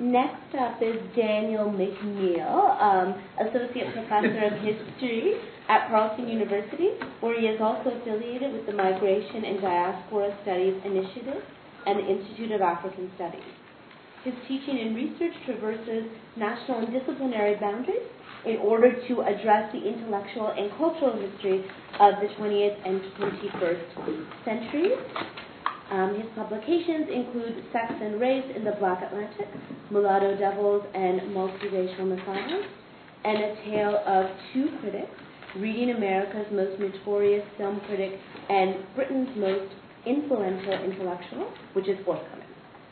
Next up is Daniel McNeil, Associate Professor of History at Carleton University, where he is also affiliated with the Migration and Diaspora Studies Initiative and the Institute of African Studies. His teaching and research traverses national and disciplinary boundaries in order to address the intellectual and cultural history of the 20th and 21st centuries. His publications include Sex and Race in the Black Atlantic, Mulatto Devils and Multiracial Messiahs, and A Tale of Two Critics, Reading America's Most Notorious Film Critic and Britain's Most Influential Intellectual, which is forthcoming.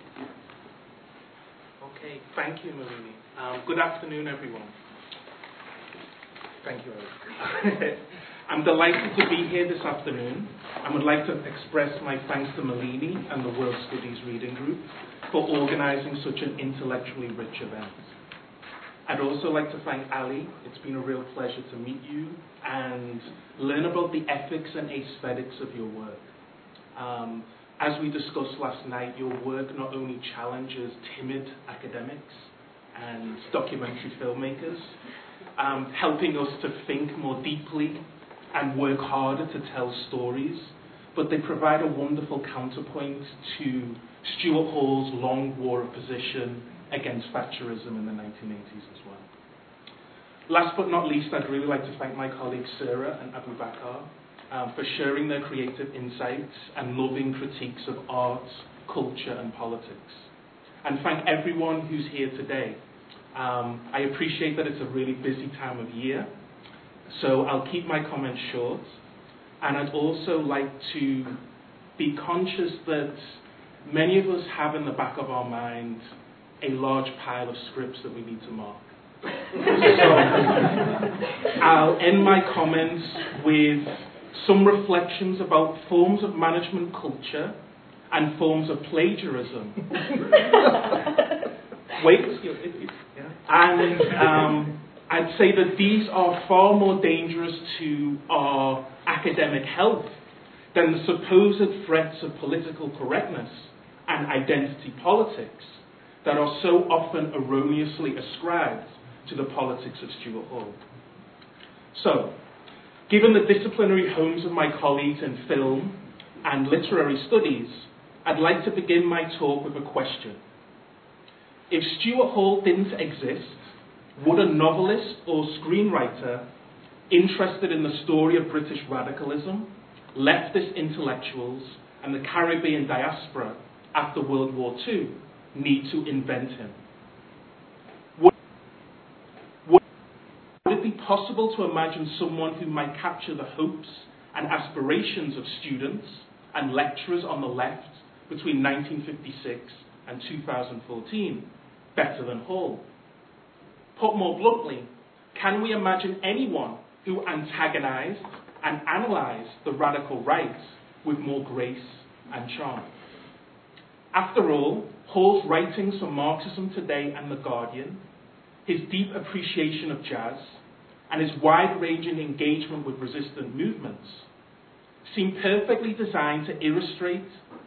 Okay, thank you, Malini. Good afternoon, everyone. Thank you, Eric. I'm delighted to be here this afternoon and would like to express my thanks to Malini and the World Studies Reading Group for organising such an intellectually rich event. I'd also like to thank Ali. It's been a real pleasure to meet you and learn about the ethics and aesthetics of your work. As we discussed last night, your work not only challenges timid academics and documentary filmmakers, helping us to think more deeply and work harder to tell stories, but they provide a wonderful counterpoint to Stuart Hall's long war of position against Thatcherism in the 1980s as well. Last but not least, I'd really like to thank my colleagues Sarah and Abu Bakr for sharing their creative insights and loving critiques of art, culture and politics. And thank everyone who's here today. I appreciate that it's a really busy time of year, so I'll keep my comments short, and I'd also like to be conscious that many of us have in the back of our mind a large pile of scripts that we need to mark. So I'll end my comments with some reflections about forms of management culture and forms of plagiarism. And I'd say that these are far more dangerous to our academic health than the supposed threats of political correctness and identity politics that are so often erroneously ascribed to the politics of Stuart Hall. So, given the disciplinary homes of my colleagues in film and literary studies, I'd like to begin my talk with a question. If Stuart Hall didn't exist, would a novelist or screenwriter interested in the story of British radicalism, leftist intellectuals, and the Caribbean diaspora after World War II need to invent him? Would it be possible to imagine someone who might capture the hopes and aspirations of students and lecturers on the left between 1956 and 2014 better than Hall? Put more bluntly, can we imagine anyone who antagonized and analyzed the radical right with more grace and charm? After all, Hall's writings for Marxism Today and The Guardian, his deep appreciation of jazz, and his wide-ranging engagement with resistant movements seem perfectly designed to irritate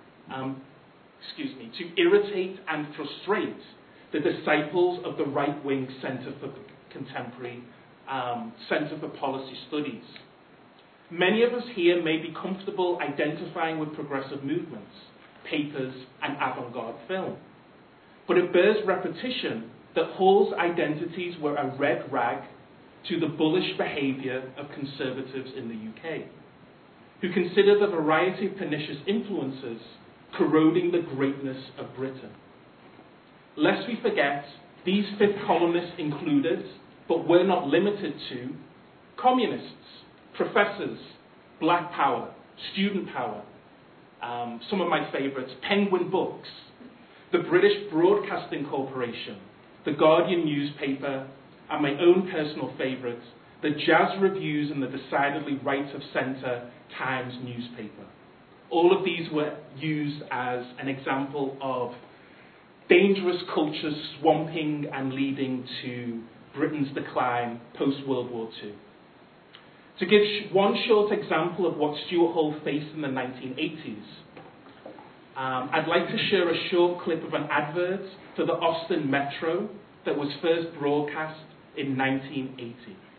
and frustrate the disciples of the right-wing Centre for Contemporary, Centre for Policy Studies. Many of us here may be comfortable identifying with progressive movements, papers, and avant-garde film. But it bears repetition that Hall's identities were a red rag to the bullish behaviour of conservatives in the UK, who consider the variety of pernicious influences corroding the greatness of Britain. Lest we forget, these fifth columnists included, but were not limited to, communists, professors, black power, student power, some of my favourites, Penguin Books, the British Broadcasting Corporation, the Guardian newspaper, and my own personal favourite, the Jazz Reviews and the decidedly right-of-centre Times newspaper. All of these were used as an example of dangerous cultures swamping and leading to Britain's decline post-World War II. To give one short example of what Stuart Hall faced in the 1980s, I'd like to share a short clip of an advert for the Austin Metro that was first broadcast in 1980.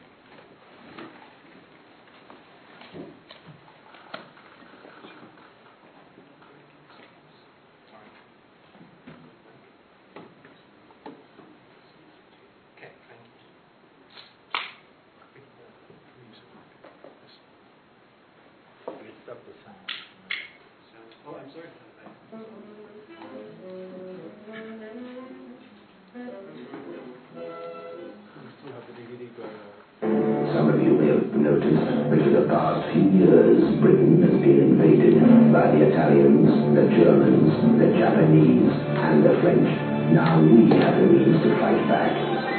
Some of you may have noticed that for the past few years, Britain has been invaded by the Italians, the Germans, the Japanese, and the French. Now we have the means to fight back.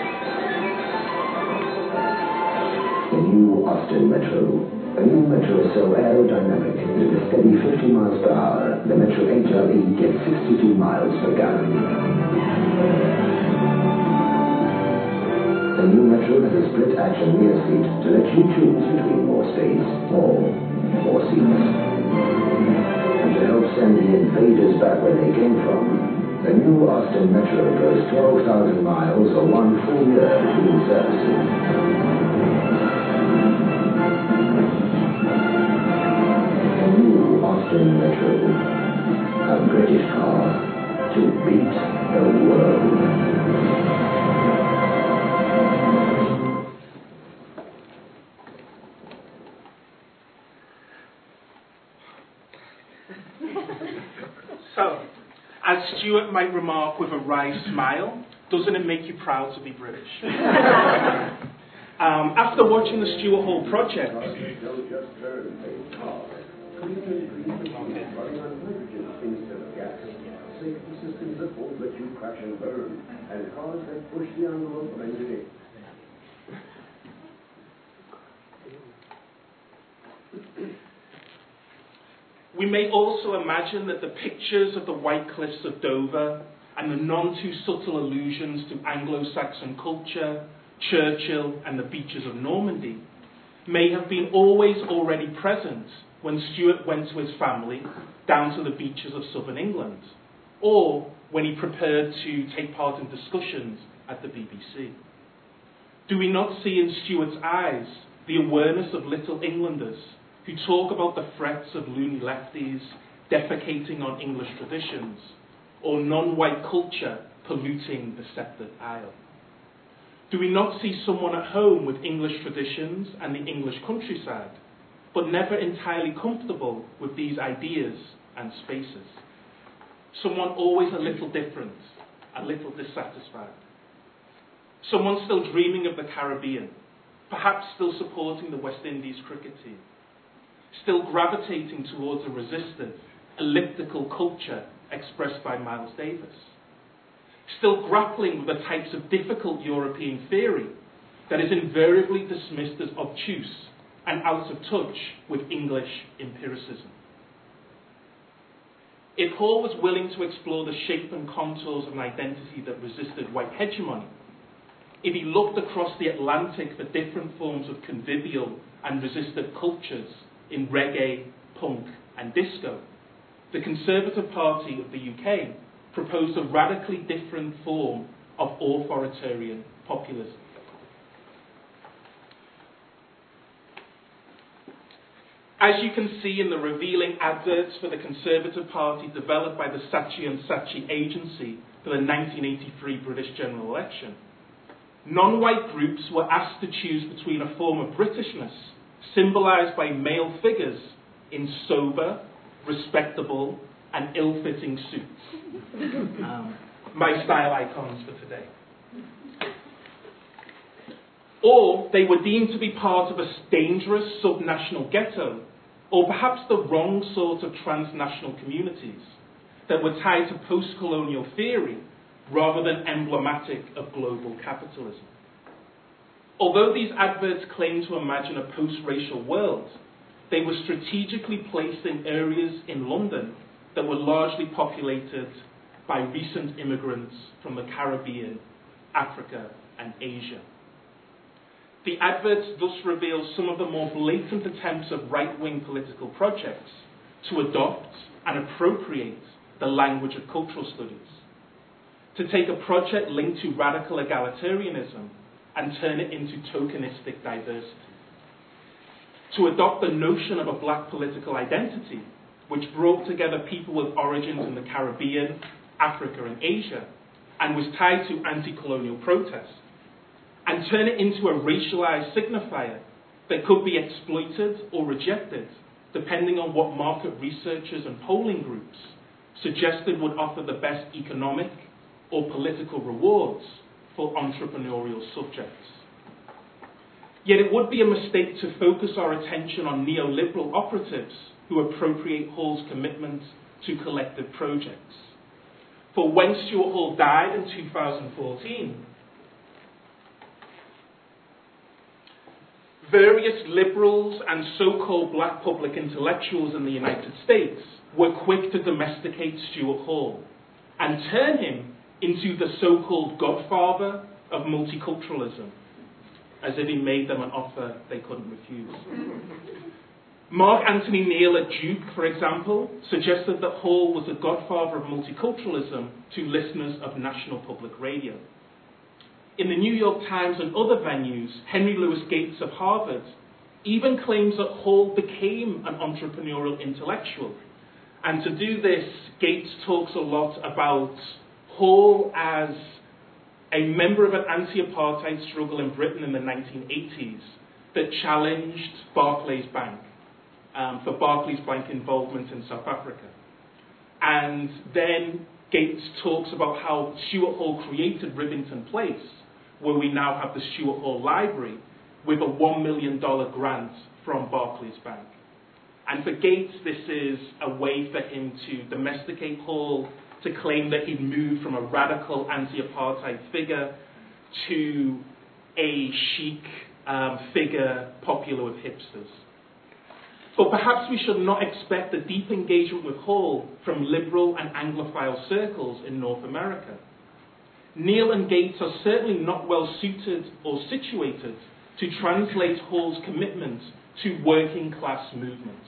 The new Austin Metro. A new Metro is so aerodynamic that at a steady 50 miles per hour, the Metro HRE gets 62 miles per gallon. The new Metro has a split-action rear seat to let you choose between more space or more seats. And to help send the invaders back where they came from, the new Austin Metro goes 12,000 miles or 1 full year between services. The new Austin Metro, a British car to beat the world. So, as Stuart might remark with a wry smile, doesn't it make you proud to be British? After watching the Stuart Hall project, we may also imagine that the pictures of the White Cliffs of Dover and the none too subtle allusions to Anglo-Saxon culture, Churchill and the beaches of Normandy may have been always already present when Stuart went to his family down to the beaches of southern England, or when he prepared to take part in discussions at the BBC. Do we not see in Stuart's eyes the awareness of little Englanders who talk about the threats of loony lefties defecating on English traditions, or non-white culture polluting the sceptred isle? Do we not see someone at home with English traditions and the English countryside, but never entirely comfortable with these ideas and spaces? Someone always a little different, a little dissatisfied. Someone still dreaming of the Caribbean, perhaps still supporting the West Indies cricket team, still gravitating towards a resistant, elliptical culture expressed by Miles Davis, still grappling with the types of difficult European theory that is invariably dismissed as obtuse and out of touch with English empiricism. If Hall was willing to explore the shape and contours of an identity that resisted white hegemony, if he looked across the Atlantic for different forms of convivial and resistant cultures in reggae, punk and disco, the Conservative Party of the UK proposed a radically different form of authoritarian populism. As you can see in the revealing adverts for the Conservative Party developed by the Saatchi & Saatchi Agency for the 1983 British general election, non-white groups were asked to choose between a form of Britishness symbolised by male figures in sober, respectable and ill-fitting suits. My style icons for today. Or they were deemed to be part of a dangerous subnational ghetto, or perhaps the wrong sort of transnational communities that were tied to post-colonial theory rather than emblematic of global capitalism. Although these adverts claim to imagine a post-racial world, they were strategically placed in areas in London that were largely populated by recent immigrants from the Caribbean, Africa, and Asia. The adverts thus reveal some of the more blatant attempts of right-wing political projects to adopt and appropriate the language of cultural studies. to take a project linked to radical egalitarianism and turn it into tokenistic diversity, to adopt the notion of a black political identity, which brought together people with origins in the Caribbean, Africa, and Asia, and was tied to anti-colonial protest, and turn it into a racialized signifier that could be exploited or rejected, depending on what market researchers and polling groups suggested would offer the best economic or political rewards for entrepreneurial subjects. Yet it would be a mistake to focus our attention on neoliberal operatives who appropriate Hall's commitment to collective projects. For when Stuart Hall died in 2014, various liberals and so-called black public intellectuals in the United States were quick to domesticate Stuart Hall and turn him into the so-called godfather of multiculturalism, as if he made them an offer they couldn't refuse. Mark Anthony Neal at Duke, for example, suggested that Hall was the godfather of multiculturalism to listeners of National Public Radio. In the New York Times and other venues, Henry Louis Gates of Harvard even claims that Hall became an entrepreneurial intellectual. And to do this, Gates talks a lot about Hall as a member of an anti-apartheid struggle in Britain in the 1980s that challenged Barclays Bank for Barclays Bank involvement in South Africa. And then Gates talks about how Stuart Hall created Rivington Place, where we now have the Stuart Hall Library, with a $1 million grant from Barclays Bank. And for Gates, this is a way for him to domesticate Hall, to claim that he'd moved from a radical anti-apartheid figure to a chic figure popular with hipsters. But perhaps we should not expect a deep engagement with Hall from liberal and Anglophile circles in North America. Neal and Gates are certainly not well suited or situated to translate Hall's commitment to working class movements.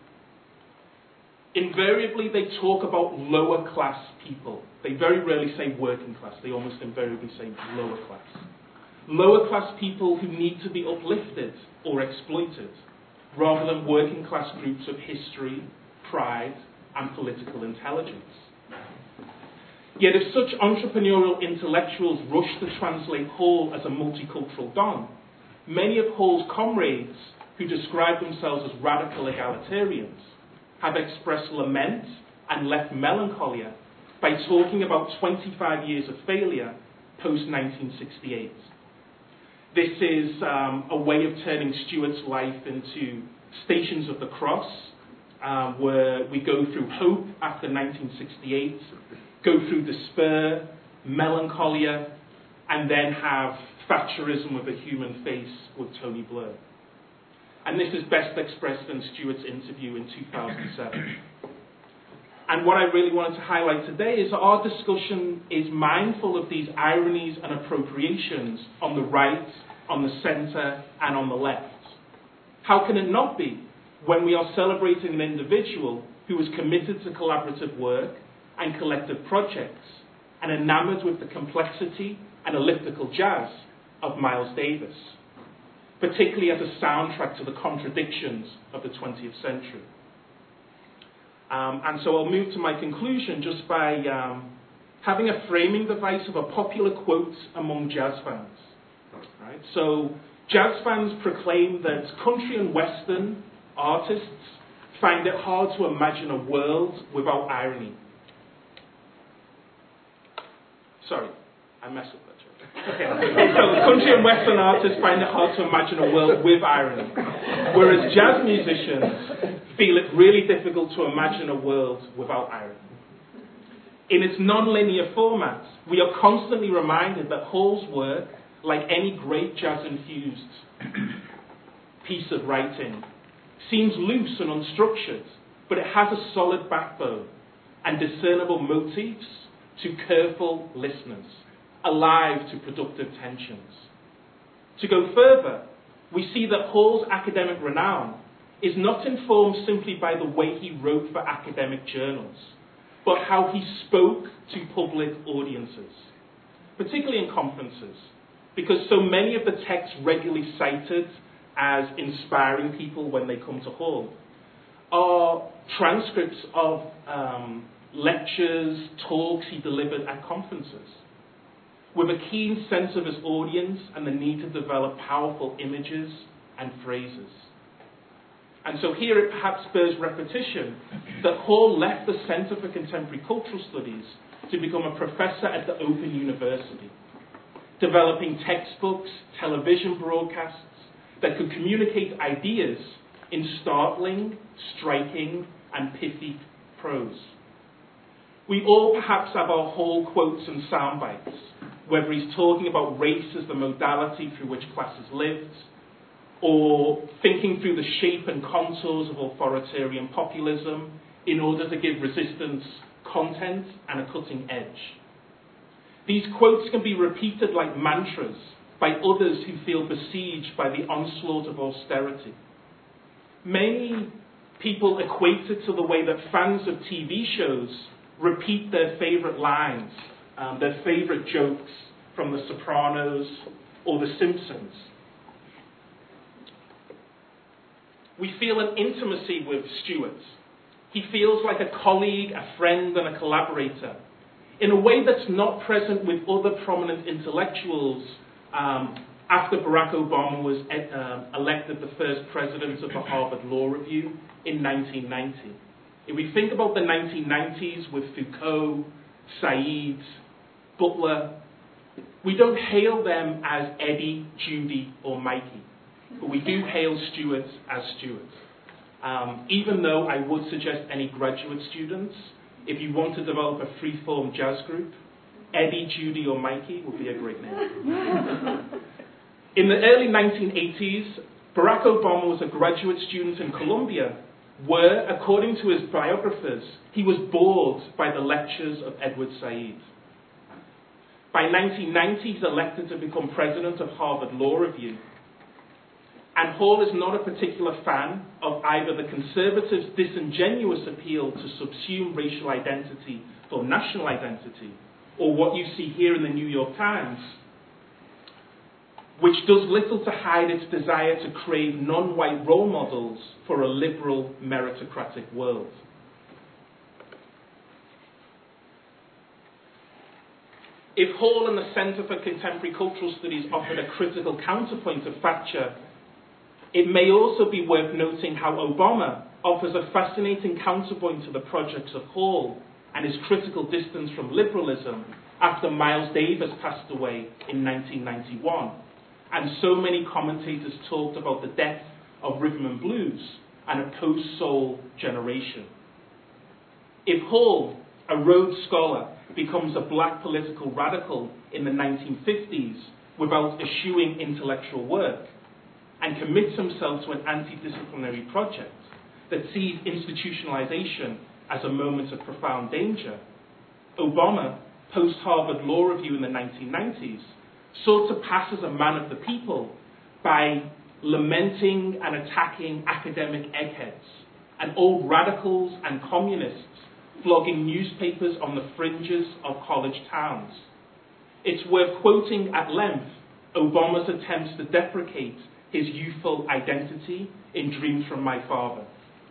Invariably, they talk about lower class people. They very rarely say working class. They almost invariably say lower class. Lower class people who need to be uplifted or exploited, rather than working class groups of history, pride, and political intelligence. Yet if such entrepreneurial intellectuals rush to translate Hall as a multicultural don, many of Hall's comrades, who describe themselves as radical egalitarians, have expressed lament and left melancholia by talking about 25 years of failure post-1968. This is a way of turning Stuart's life into Stations of the Cross, where we go through hope after 1968, go through despair, melancholia, and then have Thatcherism with a human face with Tony Blair. And this is best expressed in Stuart's interview in 2007. And what I really wanted to highlight today is that our discussion is mindful of these ironies and appropriations on the right, on the centre, and on the left. How can it not be when we are celebrating an individual who is committed to collaborative work and collective projects and enamoured with the complexity and elliptical jazz of Miles Davis, particularly as a soundtrack to the contradictions of the 20th century. And so I'll move to my conclusion just by having a framing device of a popular quote among jazz fans. Right? So jazz fans proclaim that country and western artists find it hard to imagine a world without irony. Sorry, I messed up that joke. Okay. So country and western artists find it hard to imagine a world with irony, whereas jazz musicians feel it really difficult to imagine a world without irony. In its non-linear format, we are constantly reminded that Hall's work, like any great jazz-infused piece of writing, seems loose and unstructured, but it has a solid backbone and discernible motifs to careful listeners, alive to productive tensions. To go further, we see that Hall's academic renown is not informed simply by the way he wrote for academic journals, but how he spoke to public audiences, particularly in conferences, because so many of the texts regularly cited as inspiring people when they come to Hall are transcripts of lectures, talks he delivered at conferences, with a keen sense of his audience and the need to develop powerful images and phrases. And so here it perhaps bears repetition that Hall left the Centre for Contemporary Cultural Studies to become a professor at the Open University, developing textbooks, television broadcasts that could communicate ideas in startling, striking, and pithy prose. We all perhaps have our Hall quotes and sound bites, whether he's talking about race as the modality through which classes lived, or thinking through the shape and contours of authoritarian populism in order to give resistance content and a cutting edge. These quotes can be repeated like mantras by others who feel besieged by the onslaught of austerity. Many people equate it to the way that fans of TV shows repeat their favourite lines, their favourite jokes from The Sopranos or The Simpsons. We feel an intimacy with Stuart. He feels like a colleague, a friend, and a collaborator, in a way that's not present with other prominent intellectuals after Barack Obama was elected the first president of the Harvard Law Review in 1990. If we think about the 1990s with Foucault, Said, Butler, we don't hail them as Eddie, Judy, or Mikey, but we do hail Stuart as Stuart. Even though I would suggest any graduate students, if you want to develop a free-form jazz group, Eddie, Judy, or Mikey would be a great name. In the early 1980s, Barack Obama was a graduate student in Columbia, where, according to his biographers, he was bored by the lectures of Edward Said. By 1990, he's elected to become president of Harvard Law Review. And Hall is not a particular fan of either the conservatives' disingenuous appeal to subsume racial identity for national identity, or what you see here in the New York Times, which does little to hide its desire to crave non-white role models for a liberal, meritocratic world. If Hall and the Centre for Contemporary Cultural Studies offered a critical counterpoint to Thatcher, it may also be worth noting how Obama offers a fascinating counterpoint to the projects of Hall and his critical distance from liberalism after Miles Davis passed away in 1991. And so many commentators talked about the death of rhythm and blues and a post-soul generation. If Hall, a Rhodes Scholar, becomes a black political radical in the 1950s without eschewing intellectual work, and commits himself to an anti-disciplinary project that sees institutionalization as a moment of profound danger, Obama, post-Harvard Law Review in the 1990s, sought to pass as a man of the people by lamenting and attacking academic eggheads and old radicals and communists flogging newspapers on the fringes of college towns. It's worth quoting at length Obama's attempts to deprecate his youthful identity in Dreams from My Father.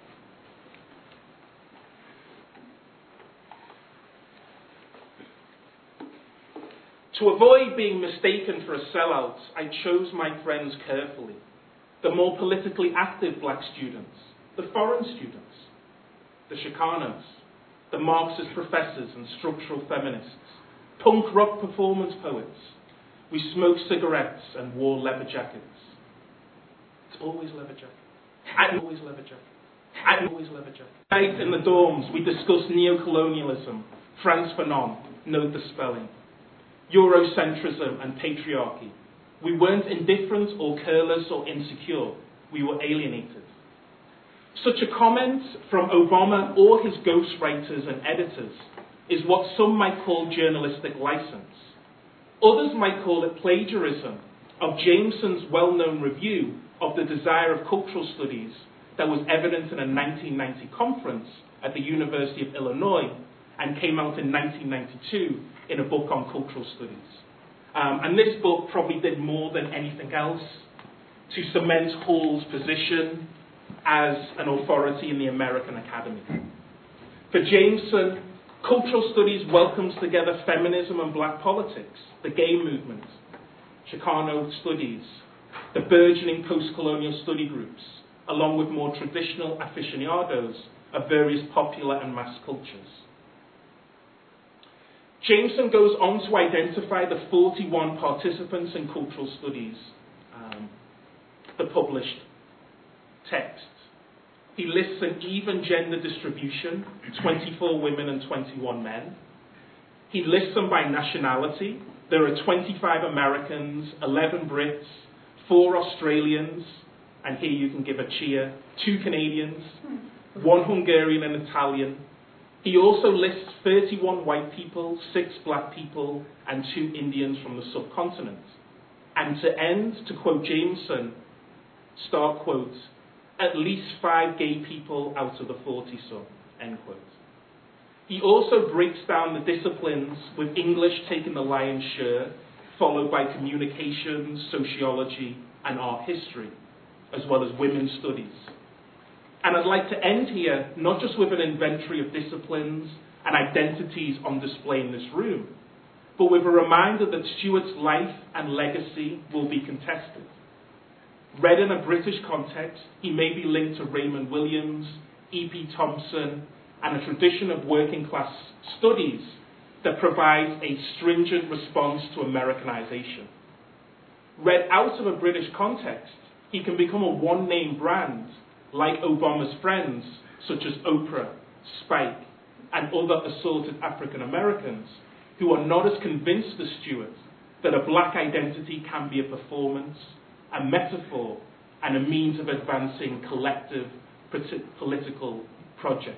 To avoid being mistaken for a sellout, I chose my friends carefully. The more politically active black students, the foreign students, the Chicanos, the Marxist professors and structural feminists, punk rock performance poets. We smoked cigarettes and wore leather jackets. It's always leather jacket. And always leather jacket. And always leather jacket. Night in the dorms, we discussed neo-colonialism, Frantz Fanon, note the spelling, Eurocentrism and patriarchy. We weren't indifferent or careless or insecure. We were alienated. Such a comment from Obama or his ghostwriters and editors is what some might call journalistic license. Others might call it plagiarism of Jameson's well-known review of the Desire of Cultural Studies that was evident in a 1990 conference at the University of Illinois, and came out in 1992 in a book on cultural studies. And this book probably did more than anything else to cement Hall's position as an authority in the American Academy. For Jameson, cultural studies welcomes together feminism and black politics, the gay movement, Chicano studies, the burgeoning post-colonial study groups, along with more traditional aficionados of various popular and mass cultures. Jameson goes on to identify the 41 participants in cultural studies, the published text. He lists an even gender distribution, 24 women and 21 men. He lists them by nationality. There are 25 Americans, 11 Brits, 4 Australians, and here you can give a cheer, 2 Canadians, 1 Hungarian and Italian. He also lists 31 white people, 6 black people, and 2 Indians from the subcontinent. And to end, to quote Jameson, start quote, at least 5 gay people out of the 40 some, end quote. He also breaks down the disciplines, with English taking the lion's share, followed by communications, sociology, and art history, as well as women's studies. And I'd like to end here, not just with an inventory of disciplines and identities on display in this room, but with a reminder that Stuart's life and legacy will be contested. Read in a British context, he may be linked to Raymond Williams, E.P. Thompson, and a tradition of working class studies that provides a stringent response to Americanization. Read out of a British context, he can become a one-name brand, like Obama's friends, such as Oprah, Spike, and other assaulted African Americans, who are not as convinced as Stuart that a black identity can be a performance, a metaphor, and a means of advancing collective political projects.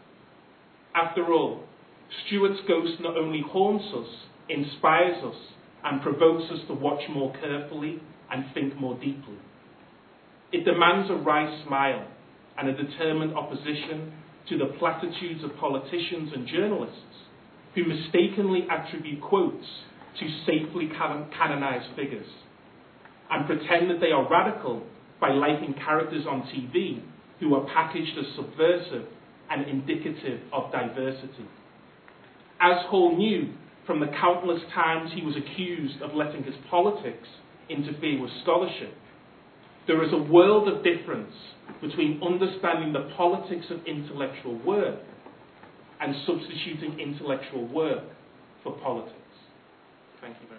After all, Stuart's ghost not only haunts us, inspires us, and provokes us to watch more carefully and think more deeply. It demands a wry smile and a determined opposition to the platitudes of politicians and journalists who mistakenly attribute quotes to safely canonized figures and pretend that they are radical by liking characters on TV who are packaged as subversive and indicative of diversity. As Hall knew from the countless times he was accused of letting his politics interfere with scholarship, there is a world of difference between understanding the politics of intellectual work and substituting intellectual work for politics. Thank you very much.